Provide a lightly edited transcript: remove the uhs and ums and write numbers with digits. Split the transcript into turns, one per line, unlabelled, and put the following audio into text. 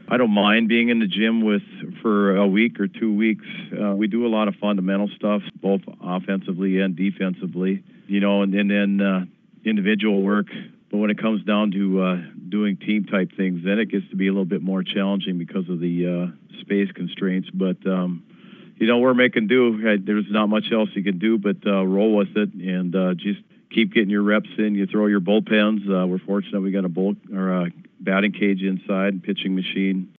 I don't mind being in the gym for a week or 2 weeks. We do a lot of fundamental stuff, both offensively and defensively, and then individual work. But when it comes down to doing team-type things, then it gets to be a little bit more challenging because of the space constraints. But, we're making do. There's not much else you can do but roll with it and just keep getting your reps in. You throw your bullpens. We're fortunate we got a batting cage inside, pitching machine.